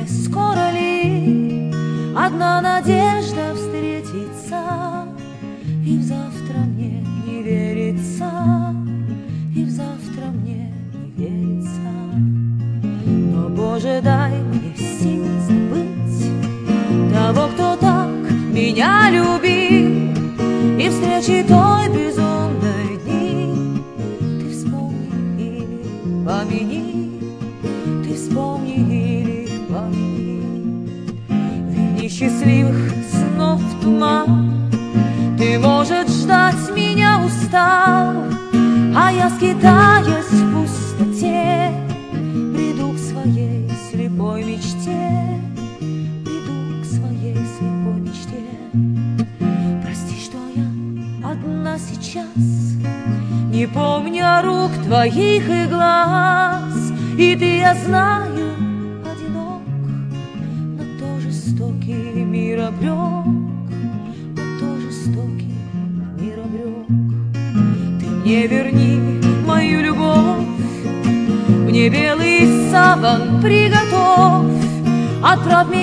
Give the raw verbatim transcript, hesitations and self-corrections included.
не скоро ли одна надежда встретится, и в завтра мне не верится, и в завтра мне не верится. Но, Боже, дай мне сил забыть того, кто так меня любил, и встречи той безумной дни ты вспомни или помяни, ты вспомни или помяни. В дни счастливых снов туман ты, может, ждать меня устал, а я, скитаясь в пустоте, приду к своей слепой мечте, приду к своей слепой мечте. Прости, что я одна сейчас, не помня рук твоих и глаз, и ты, я знаю, одинок, но то жестокий мир обрек, но то жестокий мир обрек. Ты мне верни мою любовь, мне белый саван приготовь, отправь меня